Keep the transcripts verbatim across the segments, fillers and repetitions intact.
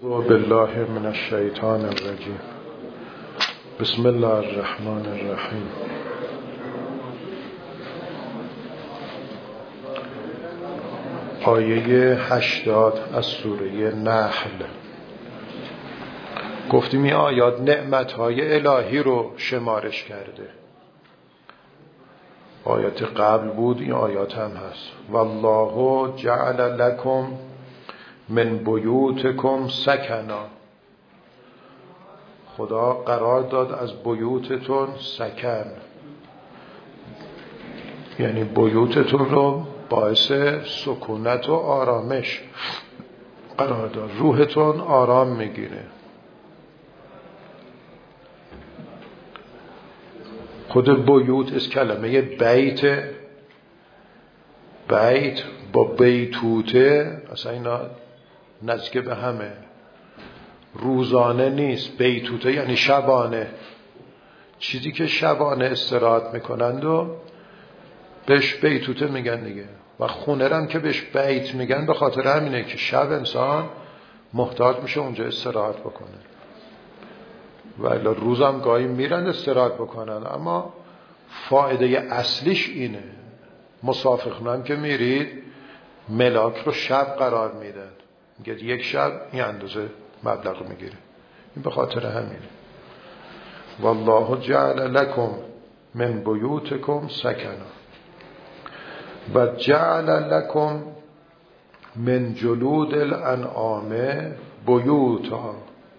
اعوذ بالله من الشیطان الرجیم. بسم الله الرحمن الرحیم. آیه هشتاد از سوره نحل. گفتیم این آیات نعمتهای الهی رو شمارش کرده. آیات قبل بود، این آیات هم هست. والله جعل لکم من بیوتکم سکنا. خدا قرار داد از بیوتتون سکن، یعنی بیوتتون رو باعث سکونت و آرامش قرار داد، روحتون آرام میگیره. خود بیوت از کلمه بیت، بیت با بیتوته اصلا اینا نزدیک به همه. روزانه نیست، بیتوته یعنی شبانه، چیزی که شبانه استراحت میکنند و بهش بیتوته میگن دیگه. و خونه رم که بهش بیت میگن به خاطر همینه که شب انسان محتاج میشه اونجا استراحت بکنه. ولی روزم گاهی میرن استراحت بکنن، اما فایده اصلیش اینه. مسافر خونم که میرید ملاک رو شب قرار میدن، میگه یک شب این اندازه مبلغ میگیره. این به خاطر همینه. والله جعل لکم من بیوتکم سکنا و جعل لکم من جلود الانعام بیوتا.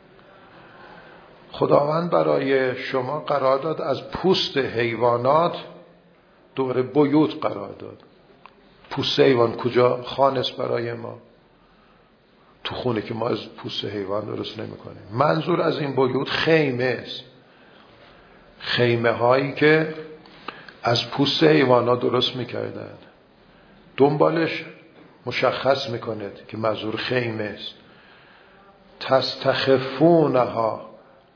خداوند برای شما قرار داد از پوست حیوانات دور بیوت قرار داد. پوست حیوان کجا خانس برای ما؟ تو خونه که ما از پوست حیوان درست نمی کنیم. منظور از این بیوت خیمه است. خیمه هایی که از پوست حیوانات درست میکردن. دنبالش مشخص میکنه که منظور خیمه است. تستخفونها،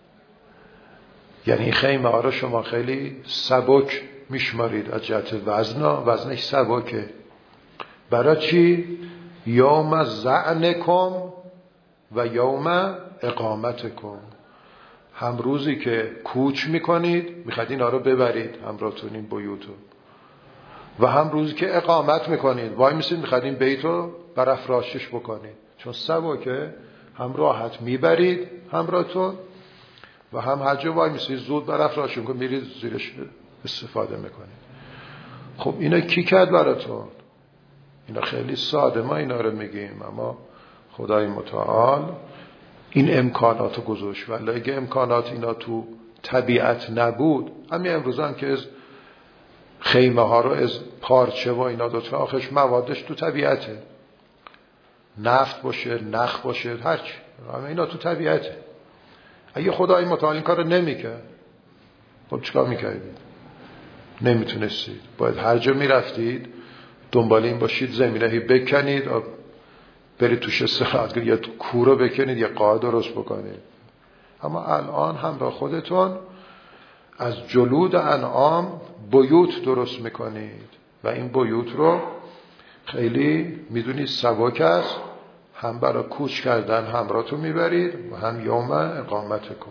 یعنی خیمه ها رو شما خیلی سبک میشمارید از جهت وزنا، وزنش سبکه. برای چی؟ یوم زعنکم و یوم اقامتکم. هم روزی که کوچ میکنید، میخواید اینا رو ببرید همراهتون این بیوتو، و هم روزی که اقامت میکنید، وای میسید میخواید این بیتو برافراشش بکنید، چون سبکه، هم راحت میبرید همراهتون و هم هر جا وای میسید زود برافراشش میکنید، میرید زیرش استفاده میکنید. خب اینا کی کرد براتون؟ اینا خیلی ساده ما اینا رو میگیم، اما خدای متعال این امکانات رو گذاشت. ولی اگه امکانات اینا تو طبیعت نبود، همین امروز هم که از خیمه ها رو از پارچه و اینا دوتا آخرش موادش تو طبیعته، نفت باشه، نخ باشه، هرچی، همه اینا تو طبیعته. اگه خدای متعال این کار رو نمیکرد، خب چیکار میکردید؟ نمیتونستید. باید هر جا میرفتید دنبال این باشید زمینهی بکنید، برید توش استراحت کنید، یا تو کورو بکنید یا قاعد درست بکنید. اما الان همراه خودتون از جلود انعام بیوت درست میکنید و این بیوت رو خیلی میدونید سبک است، هم برای کوچ کردن همراهتون میبرید و هم یوم اقامتکم.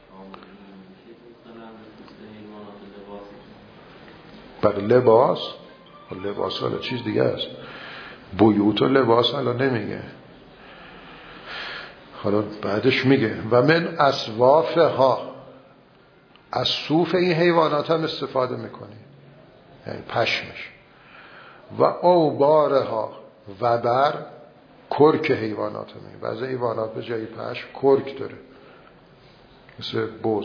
برای لباس، لباس حالا چیز دیگه است. بیوت و لباس الان نمیگه، حالا بعدش میگه و من اصوافها. از صوف این حیوانات هم استفاده میکنی، یعنی پشمش. و اوبارها، و بر کرک حیوانات هم. بعضی حیوانات به جای پشم کرک داره، مثل بز.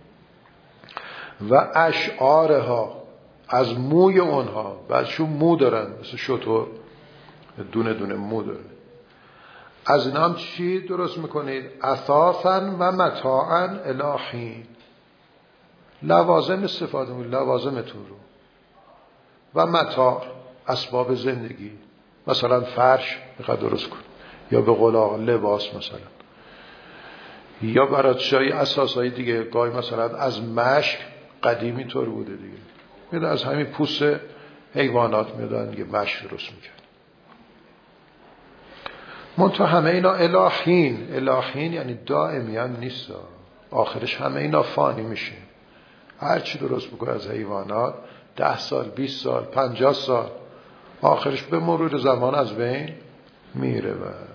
و اشعارها، از موی اونها، بعضشون مو دارن مثل شتر، دونه دونه مو داره. از این هم چی درست میکنید؟ اثاثا و متاعا الی حین. لوازم استفاده میکنید، لوازمتون رو. و متاع، اسباب زندگی، مثلا فرش میخواد درست کن، یا به قول آقا لباس مثلا، یا برای چای اساسایی دیگه. گاهی مثلا از مشک، قدیمی طور بوده دیگه، میاد از همین پوست حیوانات میادن دیگه مشک درست میکرد. منتها همه اینا الهین. الهین یعنی دائمی هم نیست، آخرش همه اینا فانی میشه. هر چی درست بکنه از حیوانات ده سال، بیست سال، پنجاه سال، آخرش به مرور زمان از بین میره. بعد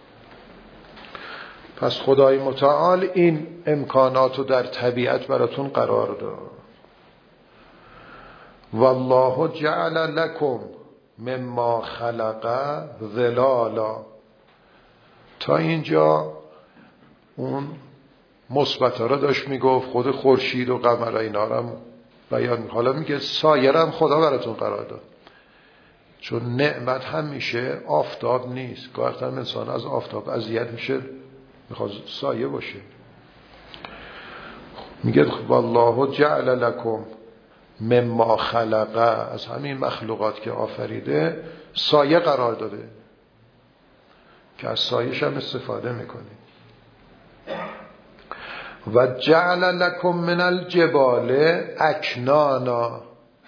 پس خدای متعال این امکانات رو در طبیعت براتون قرار داد. والله جعل لكم مما خلق ظلالا. تا اینجا اون مثبت را داشت میگفت، خود خورشید و قمر اینا رو هم بیان. حالا میگه سایه هم خدا براتون قرار داد، چون نعمت هم میشه آفتاب نیست. گاهی هم انسان از آفتاب اذیت میشه، میخواد سایه باشه. میگه والله جعل لكم مما خلق، از همین مخلوقات که آفریده سایه قرار داده که از سایه‌ش هم استفاده میکنید. و جعل لكم من الجبال اکنانا.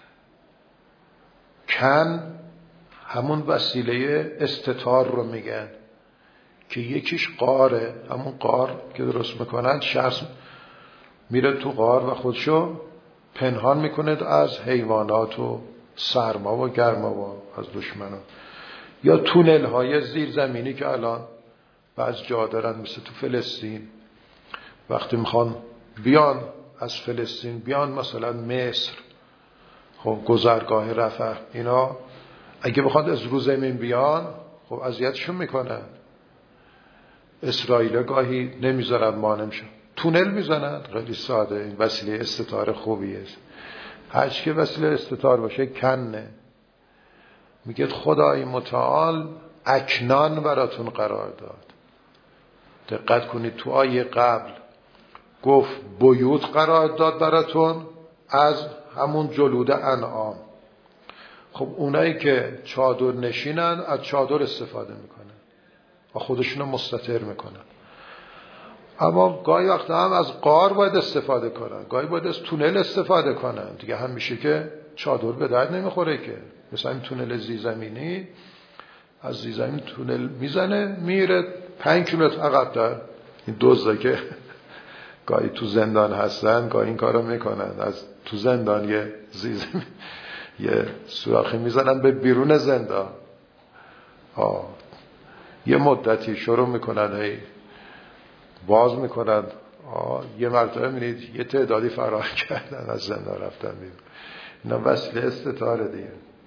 کن همون وسیله استتار رو میگن که یکیش قاره، همون قار که درست میکنن، شخص میره تو قار و خودشو پنهان میکنه از حیوانات و سرما و گرما و از دشمنان. یا تونل های زیرزمینی که الان بعض جا دارن، مثل تو فلسطین، وقتی میخوان بیان از فلسطین بیان مثلا مصر، خب گذرگاه رفح، اینا اگه بخواد از رو زمین بیان خب اذیتشون میکنن. اسرائیل گاهی نمیذارن، ما نمیشن، تونل میزنن. خیلی ساده، این وسیله استتار خوبی است. هرچی که وسیله استتار باشه کنه. میگه خدای متعال اکنان براتون قرار داد. دقت کنید تو آیه قبل گفت بیوت قرار داد براتون از همون جلود انعام. خب اونایی که چادر نشینن از چادر استفاده میکنن و خودشونو مستتر میکنن. اما گاهی وقتا هم از غار باید استفاده کنن، گاهی باید از تونل استفاده کنن. دیگه هم میشه که چادر به درد نمیخوره که. مثلا این تونل زیرزمینی، از زیرزمین تونل میزنه میره پنج کیلومتر عقب در. این دزدا که گاهی تو زندان هستن گاهی این کارو میکنن، از تو زندان یه زیرزمین یه سوراخی میزنن به بیرون زندان. آه. یه مدتی شروع میکنن هی باز میکنن. آه. یه مرتبه میبینید یه تعدادی فرار کردن، از زندان رفتن بیرون. اینا وسیله استتاره دیگه.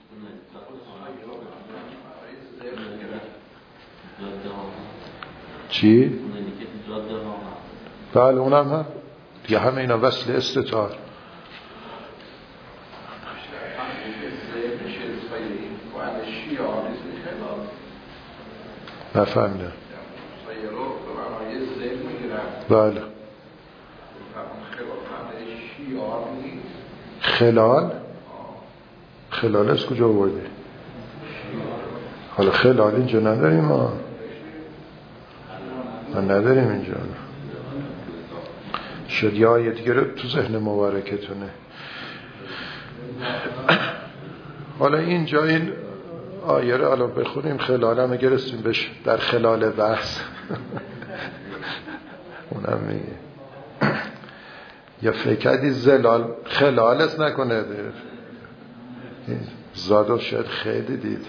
چی؟ بله اونم هم دیگه، همه اینا وسیله استتار. نفهمیدم. بله. خلال خلال از کجا آورده؟ حالا خلال اینجا نداریم ما، ما نداریم اینجا. شد یه آیه دیگه رو تو ذهن مبارکتونه. حالا اینجا این آیه رو الان بخونیم، خلال هم اگه رسیم بش در خلال بحث اونم میگه یا فکردی زلال خلال است نکنه در زادو شاید خیلی دید.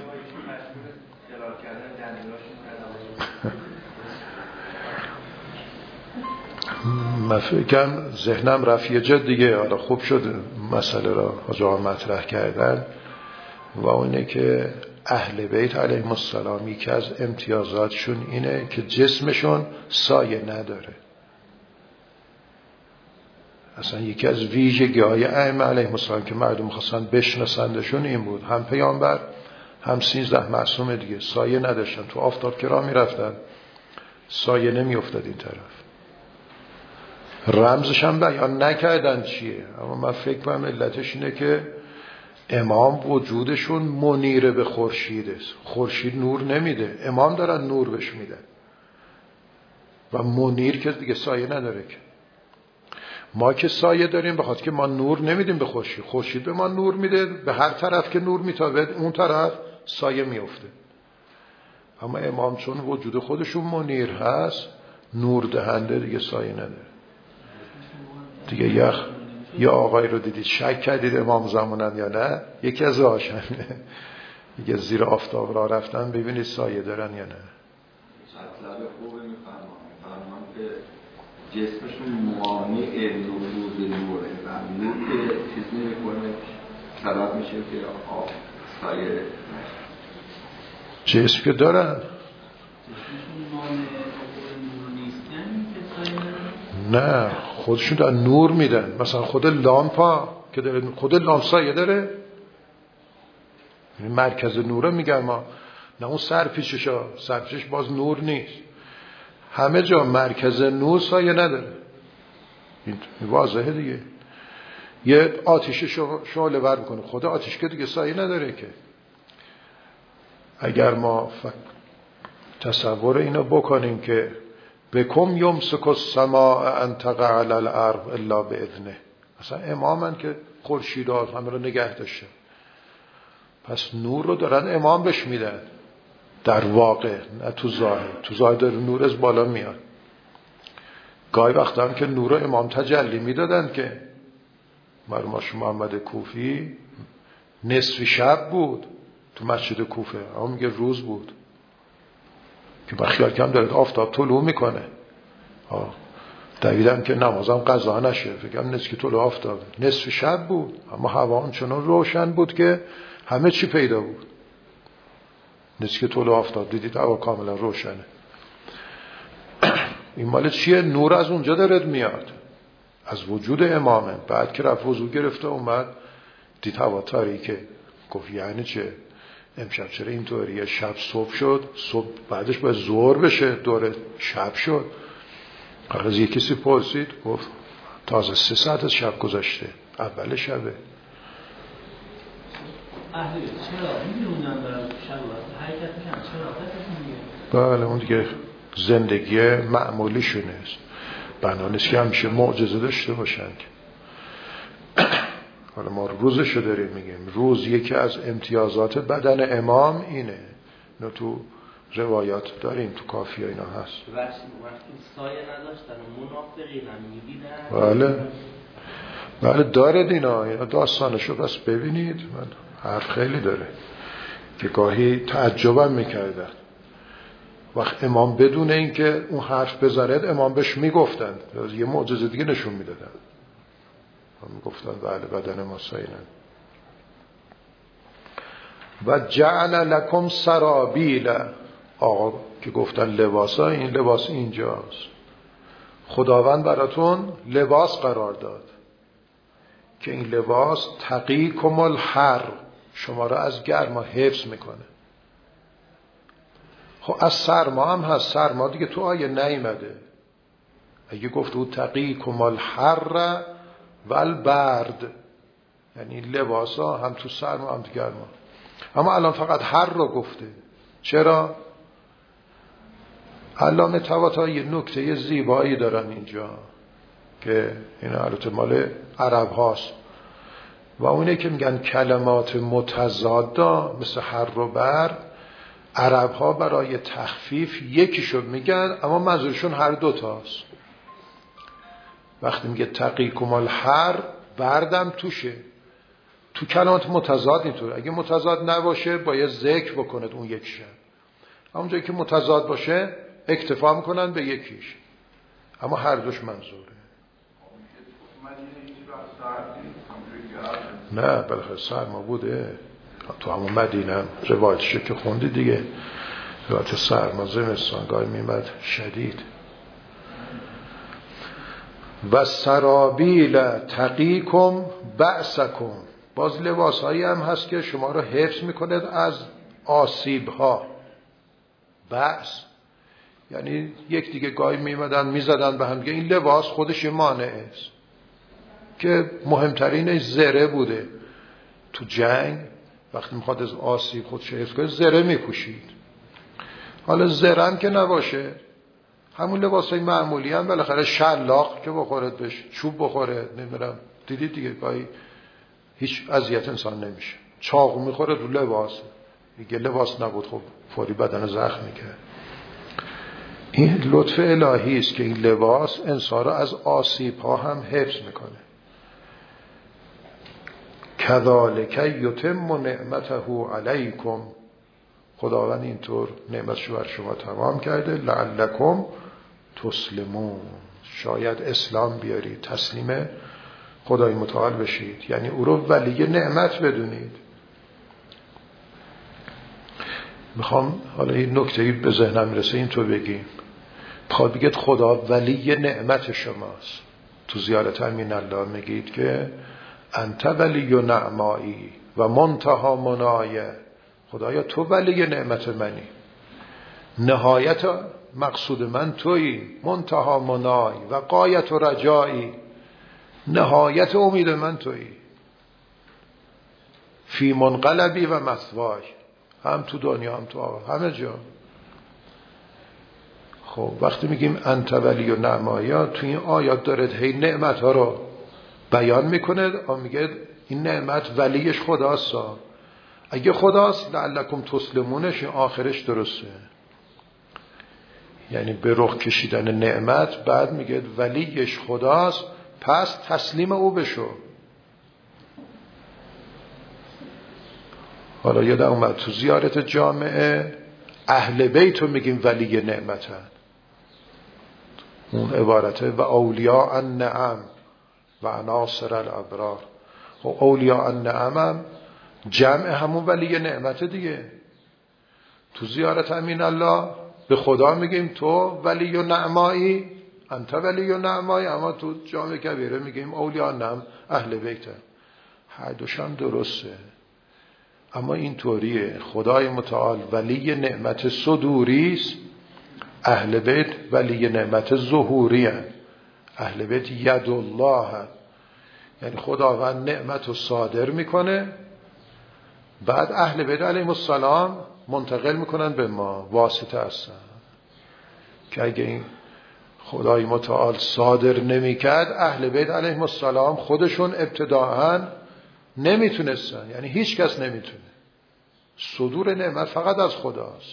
من فکرم ذهنم رفت یه جد دیگه. حالا خوب شد مسئله را آجا مطرح کردن و اونه که اهل بیت علیهم السلام یکی از امتیازاتشون اینه که جسمشون سایه نداره. اصلا یکی از ویژگی های ائمه علیهم السلام که مردم خواستن بشناسندشون این بود، هم پیامبر هم سیزده معصوم دیگه سایه نداشتن. تو آفتاب که راه میرفتن سایه نمی افتاد این طرف. رمزش هم بیان نکردن چیه، اما من فکر کنم علتش اینه که امام وجودشون منیره به خورشید است. خورشید نور نمیده، امام دارن نور بهش میدن و منیر که دیگه سایه نداره. که ما که سایه داریم بخاطر که ما نور نمیدیم به خورشید، خورشید به ما نور میده، به هر طرف که نور میتابه اون طرف سایه میفته. اما امام چون وجود خودشون منیر هست، نور دهنده، دیگه سایه نداره دیگه. یخ یا آقای رو دیدید شک کردید امام زمانن یا نه؟ یکی از راهش همینه دیگه، زیر آفتاب را رفتن ببینید سایه دارن یا نه. مطلب خوبه میفرمان میفرمان که جسمشون موانع نفوذ نوره و نور که چیز نمیکنه سبب میشه که آب سایه نشه. جسم که دارن جسمشون موانع نور نیستن که سایه نه، خودشون دارن نور میدن. مثلا خود لامپا که داره، خود لامپ سایه داره، مرکز نوره میگن ما، نه اون سرپیچشا، سرپیچش باز نور نیست. همه جا مرکز نور سایه نداره، این واضحه دیگه. یه آتیش شعله ور میکنه، خود آتیش که دیگه سایه نداره که. اگر ما ف... تصور اینو بکنیم که بکم یمسک السماء ان تقع علی الارض الا باذنه، مثلا امامن که خورشیدات همه رو نگه داشته، پس نور رو دارن امام بهش میدن در واقع، نه تو ظاهر. تو ظاهر داره نور از بالا میاد. گاهی وقتا هم که نور رو امام تجلی میدادن که مرحوم محمد کوفی نصف شب بود تو مسجد کوفه، اما میگه روز بود که با خیال کم داره آفتاب طلوع میکنه. دویدم که نمازم قضا نشه، فکرم نصف که طلوع آفتاب، نصف شب بود اما هوا همچنان روشن بود که همه چی پیدا بود. نصف که طلوع آفتاب دیدید هوا کاملا روشنه. این مال چیه؟ نور از اونجا داره میاد، از وجود امامه. بعد که رفت وضو گرفته اومد دید هوا تاریکه، گفت یعنی چه؟ امشب چرا اینطوریه؟ شب صبح شد، صبح بعدش باید ظهر بشه، دوره شب شد. از یکی کسی پرسید گفت تازه سه ساعت از شب گذشته، اول شبه. اهل چرا میدونن دارن شب و حرکت میکنن، چرا حرکت میکنن؟ بله اون دیگه زندگی معمولی شونه است، بنا نیست که همیشه معجزه داشته باشن. حالا ما روزشو داریم میگیم، روز یکی از امتیازات بدن امام اینه، نه تو روایات داریم، تو کافی اینا هست. وقتی سایه نداشتن و منافقین هم میدیدن. بله بله داره اینا، اینا داستانشو بس ببینید. من حرف خیلی داره که گاهی تعجبم میکردن وقت امام بدون اینکه اون حرف بزرد امام بهش میگفتن، یه معجزه دیگه نشون میدادن، میگفتن بله بدن ما سایه. و جعل لکم سرابیل، آقا که گفتن لباسا، این لباس اینجاست. خداوند براتون لباس قرار داد که این لباس تقیکم الحر، شما را از گرما حفظ میکنه. خب از سرما هم هست، سرما دیگه تو آیه نیامده. اگه گفت او تقیکم الحر و البرد، یعنی لباس ها هم تو سرما هم تو گرما. اما الان فقط حر رو گفته. چرا؟ علامه طباطبایی یه نکته زیبایی دارن اینجا که این البته مال عرب هاست و اونه که میگن کلمات متضادا مثل حر و برد، عرب ها برای تخفیف یکیشو میگن اما منظورشون هر دوتاست. وقتی میگه تقیکم الحر، بردم توشه. تو کلمات متضاد اینطور، اگه متضاد نباشه باید ذکر بکند اون یکیشه، اما جایی که متضاد باشه اکتفا میکنن به یکیش، اما هر دوش منظوره. نه بالاخره سرما بوده تو همون مدینه، روایتشه که خوندی دیگه، روایت سرما زمستان گاهی میمد شدید. و سرابیل تقیکم بأسکم، باز لباس هایی هم هست که شما رو حفظ میکند از آسیب ها. بأس یعنی یک دیگه گاهی میمدن میزدن به هم دیگه، این لباس خودش مانع است که مهمترینش زره بوده. تو جنگ وقتی میخواد از آسیب خودش حفظ کنه زره میپوشید. حالا زره هم که نباشه همون لباس های معمولی هم بالاخره شلاق که بخوره بهش، چوب بخوره، نمیدونم دیدید دیگه گاهی هیچ اذیت انسان نمیشه، چاقو میخوره رو لباس دیگه لباس نبود، خب فوری بدن زخم میکرد. این لطف الهی است که این لباس انسان را از آسیب ها هم حفظ میکنه. کذالک یتم نعمته علیکم، خداوند اینطور نعمتشو بر شما تمام کرده. لعلکم تسلمون، شاید اسلام بیارید، تسلیم خدای متعال بشید، یعنی او رو ولی نعمت بدونید. میخوام حالا این نکته‌ای به ذهنم میرسه اینطور بگیم، بخواد بگید خدا ولی نعمت شماست. تو زیارت امین الله میگید که انت ولی و نعمایی و منتها منایه، خدایا تو ولی نعمت منی، نهایت مقصود من تویی، منتها منای و غایت و رجایی، نهایت امید من تویی، فی منقلبی و مثوای، هم تو دنیا هم تو آخرت، همه جا. خب وقتی میگیم انت ولی و نعمایی، تو این آیات داره هی نعمت ها رو بیان میکنه و میگه این نعمت ولیش خداست. اگه خداست لعلکم تسلمونش، این آخرش درسته، یعنی به رخ کشیدن نعمت. بعد میگه ولیش خداست، پس تسلیم او بشو. حالا یادم اومد تو زیارت جامعه اهل بیت رو میگیم ولی نعمت هست، اون عبارته و اولیاء النعم و عناصر الابرار. و اولیاء النعم هم جمع همون ولی نعمت دیگه. تو زیارت امین الله به خدا میگیم تو ولی و نعمایی، انت ولی و نعمایی، اما تو جامع کبیره میگیم اولیاء النعم اهل بیت. هر دوشان درسته، اما این طوریه. خدای متعال ولی نعمت صدوری است، اهل بیت ولی نعمت ظهوری هست. اهل بیت ید الله هست، یعنی خداوند نعمت رو صادر میکنه، بعد اهل بیت علیهم السلام منتقل میکنن به ما، واسطه هستن. که اگه این خدای متعال صادر نمیکرد، اهل بیت علیهم السلام خودشون ابتداعاً نمیتونستن، یعنی هیچ کس نمیتونه. صدور نعمت فقط از خداست.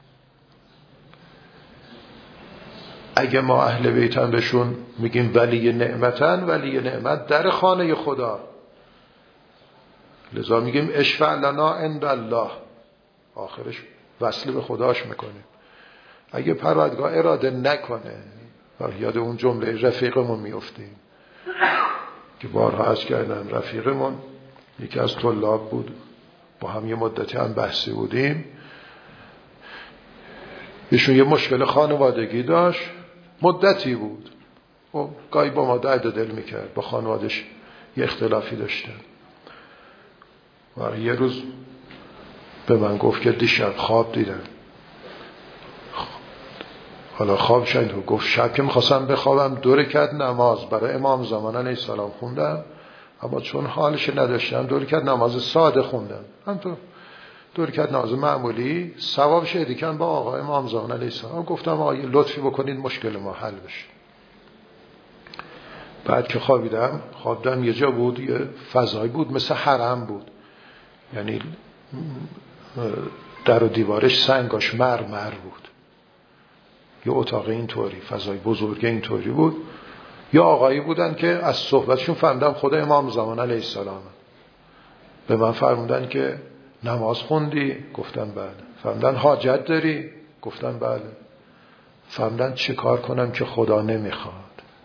اگه ما اهل بیتن بهشون میگیم ولی نعمتن، ولی نعمت در خانه خدا، لذا میگیم اشفع لنا عند الله، آخرش وصل به خداش میکنیم. اگه پروردگار اراده نکنه، یاد اون جمله رفیقمون میافتیم که بارها عرض کردم، رفیقمون یکی از طلاب بود، با هم یه مدتی هم بحثی بودیم. ایشون یه مشکل خانوادگی داشت، مدتی بود و گاهی با ما درد دل میکرد، با خانوادش یه اختلافی داشتن. و یه روز به من گفت که دیشب خواب دیدم. حالا خواب شاید گفت شب که میخواستم بخوابم دو رکعت نماز برای امام زمان علیه السلام خوندم، اما چون حالش نداشتم دو رکعت نماز ساده خوندم، همطور دو رکعت نماز معمولی، ثواب شهدی کن با آقا امام زمان علیه السلام. گفتم آقا لطفی بکنید مشکل ما حل بشه. بعد که خوابیدم خوابیدم یه جا بود، یه فضایی بود مثل حرم بود، یعنی در و دیوارش سنگاش مرمر بود، یه اتاق اینطوری، فضای بزرگ اینطوری بود. یا آقایی بودن که از صحبتشون فهمیدم خدا امام زمان علیه السلام. به من فرمودن که نماز خوندی؟ گفتم بله. فرمودن حاجت داری؟ گفتم بله. فرمودن چه کار کنم که خدا نمیخواد؟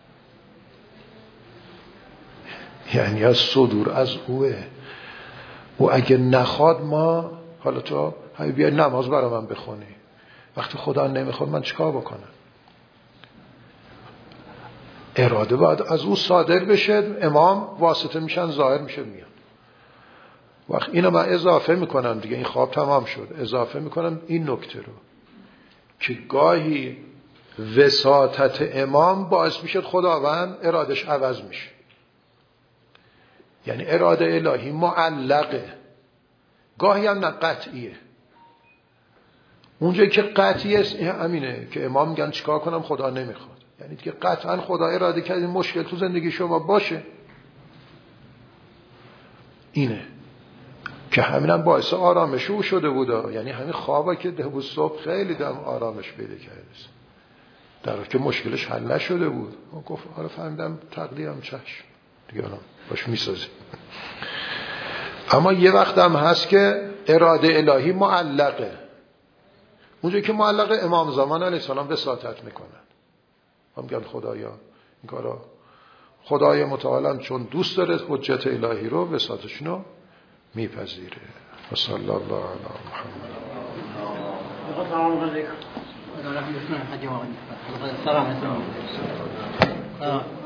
یعنی از صدور از اوه، او اگه نخواد ما، حالا تو هی بیا نماز برای من بخونی، وقتی خدا نمیخواد من چیکار بکنم؟ اراده باید از او صادر بشه، امام واسطه میشن، ظاهر میشه میان. وقت اینو من اضافه میکنم دیگه، این خواب تمام شد، اضافه میکنم این نکته رو که گاهی وساطت امام باعث میشه خداوند ارادش عوض میشه. یعنی اراده الهی معلقه، گاهی هم نه قطعیه. اونجایی که قطعیه همینه که امام میگن چیکار کنم خدا نمیخواد، یعنی که قطعا خدا اراده کرد این مشکل تو زندگی شما باشه. اینه که همینم باعث آرامش او شده بود. یعنی همین خوابا که ده بود صبح خیلی دم آرامش پیدا کرده، در حالی که مشکلش حل نشده بود. اون گفت حالا فهمیدم تقدیرم چشم دیگه الان باش میسازیم. اما یه وقت هم هست که اراده الهی معلقه. اونجایی که معلقه امام زمان علیه السلام وساطت میکنن، هم میگن خدایا این کارا، خدای متعال چون دوست داره حجت الهی رو وساطشونو میپذیره. و صلی الله علی محمد. السلام علیکم.